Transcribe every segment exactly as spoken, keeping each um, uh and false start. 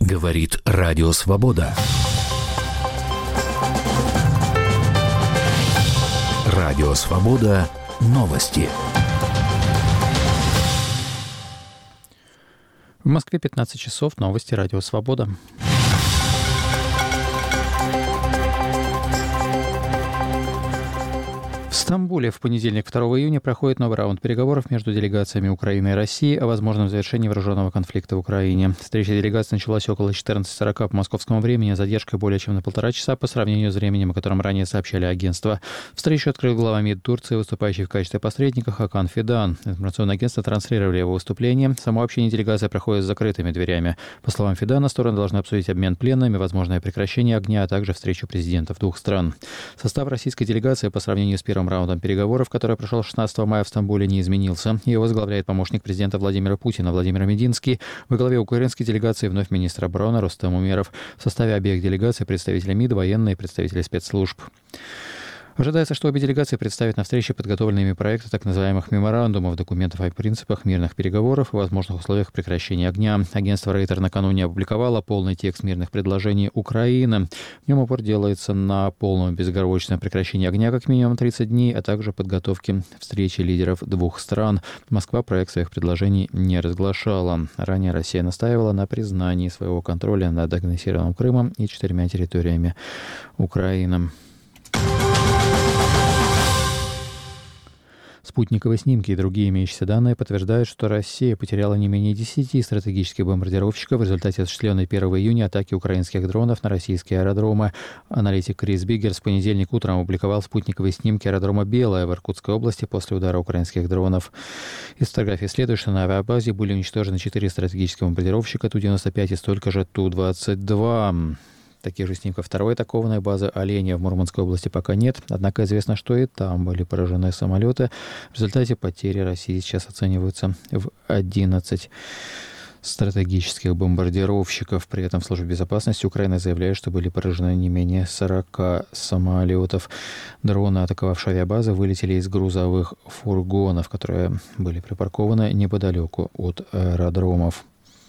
Говорит Радио Свобода. Радио Свобода. Новости. В Москве пятнадцать часов. Новости Радио Свобода. В Стамбуле в понедельник, второго июня, проходит новый раунд переговоров между делегациями Украины и России о возможном завершении вооруженного конфликта в Украине. Встреча делегаций началась около четырнадцати сорока по московскому времени, задержкой более чем на полтора часа по сравнению с временем, о котором ранее сообщали агентства. Встречу открыл глава МИД Турции, выступающий в качестве посредника Хакан Фидан. Информационное агентство транслировали его выступление. Само общение делегации проходит с закрытыми дверями. По словам Фидана, стороны должны обсудить обмен пленными, возможное прекращение огня, а также встречу президентов двух стран. Состав российской делегации по сравнению с первым раундом переговоров, который прошел шестнадцатого мая в Стамбуле, не изменился. Его возглавляет помощник президента Владимира Путина Владимир Мединский. Во главе украинской делегации вновь министр обороны Рустем Умеров. В составе обеих делегаций представители МИД, военные и представители спецслужб. Ожидается, что обе делегации представят на встрече подготовленные ими проекты так называемых меморандумов, документов о принципах мирных переговоров и возможных условиях прекращения огня. Агентство Рейтер накануне опубликовало полный текст мирных предложений Украины. В нем упор делается на полном безоговорочном прекращении огня как минимум тридцать дней, а также подготовке встречи лидеров двух стран. Москва проект своих предложений не разглашала. Ранее Россия настаивала на признании своего контроля над аннексированным Крымом и четырьмя территориями Украины. Спутниковые снимки и другие имеющиеся данные подтверждают, что Россия потеряла не менее десяти стратегических бомбардировщиков в результате осуществленной первого июня атаки украинских дронов на российские аэродромы. Аналитик Крис Биггерс в понедельник утром опубликовал спутниковые снимки аэродрома Белая в Иркутской области после удара украинских дронов. Из фотографий следует, что на авиабазе были уничтожены четыре стратегических бомбардировщика Ту девяносто пять и столько же Ту двадцать два. Таких же снимков второй атакованной базы «Оленя» в Мурманской области пока нет. Однако известно, что и там были поражены самолеты. В результате потери России сейчас оцениваются в одиннадцать стратегических бомбардировщиков. При этом в Службе безопасности Украины заявляют, что были поражены не менее сорока самолетов. Дроны, атаковавшие авиабазы, вылетели из грузовых фургонов, которые были припаркованы неподалеку от аэродромов.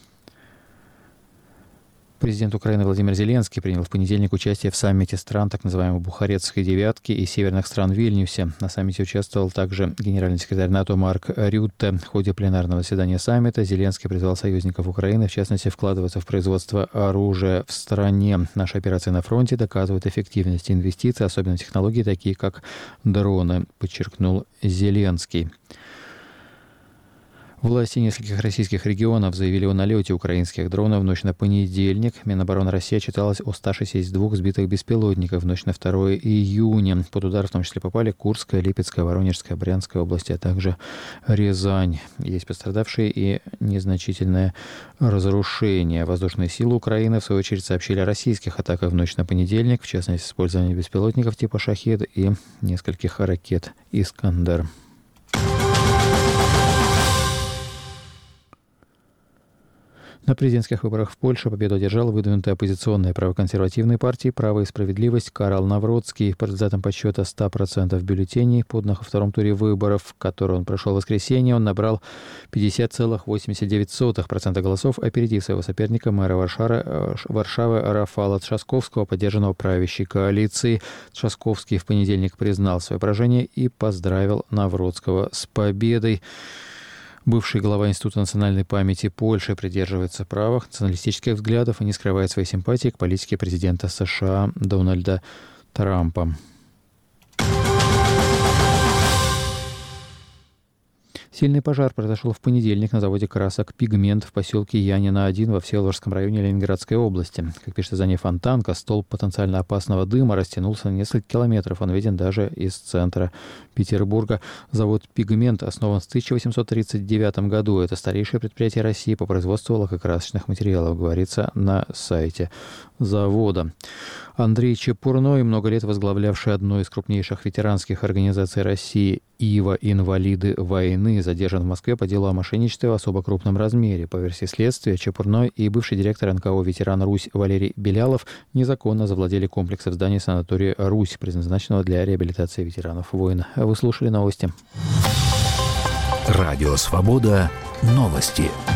Президент Украины Владимир Зеленский принял в понедельник участие в саммите стран так называемой Бухарестской девятки и северных стран в Вильнюсе. На саммите участвовал также генеральный секретарь НАТО Марк Рютте. В ходе пленарного заседания саммита Зеленский призвал союзников Украины, в частности, вкладываться в производство оружия в стране. Наши операции на фронте доказывают эффективность инвестиций, особенно технологии, такие как дроны, подчеркнул Зеленский. Власти нескольких российских регионов заявили о налете украинских дронов в ночь на понедельник. Минобороны России отчиталась о ста шестидесяти двух сбитых беспилотников в ночь на второго июня. Под удар в том числе попали Курская, Липецкая, Воронежская, Брянская области, а также Рязань. Есть пострадавшие и незначительное разрушение. Воздушные силы Украины, в свою очередь, сообщили о российских атаках в ночь на понедельник, в частности, использовании беспилотников типа «Шахед» и нескольких ракет «Искандер». На президентских выборах в Польше победу одержал выдвинутая оппозиционная правоконсервативной партии «Право и справедливость» Карл Навроцкий. По результатам подсчета ста процентов бюллетеней, поданных во втором туре выборов, который он прошел в воскресенье, он набрал пятьдесят целых восемьдесят девять сотых процента голосов, опередив своего соперника, мэра Варшавы, Варшавы Рафала Трzaskowskiego, поддержанного правящей коалицией. Трzaskowski в понедельник признал свое поражение и поздравил Навроцкого с победой. Бывший глава Института национальной памяти Польши придерживается правых националистических взглядов и не скрывает своей симпатии к политике президента США Дональда Трампа. Сильный пожар произошел в понедельник на заводе красок «Пигмент» в поселке Янина один во Всеволожском районе Ленинградской области. Как пишет издание «Фонтанка», столб потенциально опасного дыма растянулся на несколько километров. Он виден даже из центра Петербурга. Завод «Пигмент» основан в тысяча восемьсот тридцать девятом году. Это старейшее предприятие России по производству лакокрасочных материалов, говорится на сайте завода. Андрей Чепурной, много лет возглавлявший одну из крупнейших ветеранских организаций России «Ива. Инвалиды войны», задержан в Москве по делу о мошенничестве в особо крупном размере. По версии следствия, Чепурной и бывший директор эн ка о «Ветеран Русь» Валерий Белялов незаконно завладели комплексом зданий санатория «Русь», предназначенного для реабилитации ветеранов войн. Вы слушали новости. Радио «Свобода». Новости.